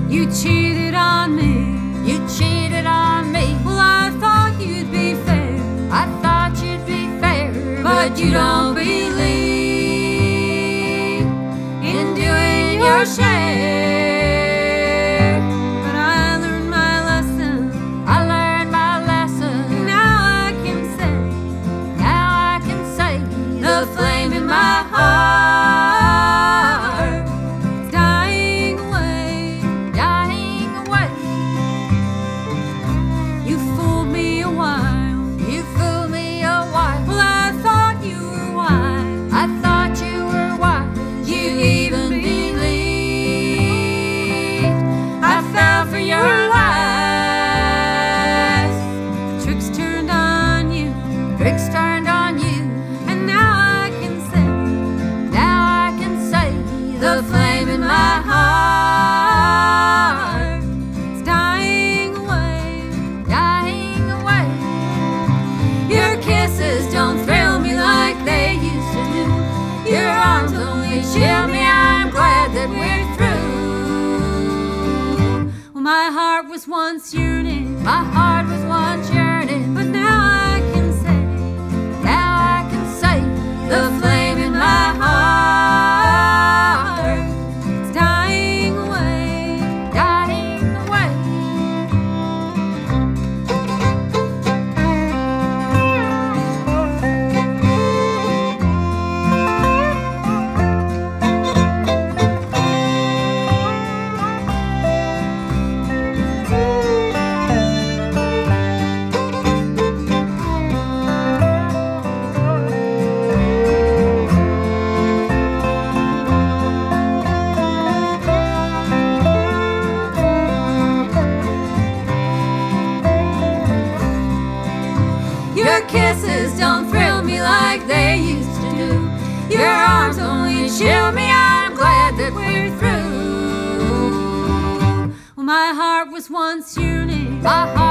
You cheated on me. You cheated on me. Well, I thought you'd be fair. I thought you'd be fair, But you don't believe in doing your share. But I learned my lesson. I learned my lesson. Now I can say the flame in my heart is dying away. Dying away. You fooled me a while. You fooled me a while. Well, I thought you were wise. I thought you were wise. You even believed I fell for your lies. The tricks turned on you, Tricks turned on you. and now I can say the flame in my heart is dying away. Dying away. Your kisses don't thrill me like they used to do. Your arms only chill me. I'm glad that we're through. Well, my heart was once yearning, My heart was once yearning. but now I can say the flame in my heart is dying away. Dying away. Your kisses don't thrill me like they used to do. Your arms only chill me. I'm glad that we're through. Well, my heart was once yearning, My heart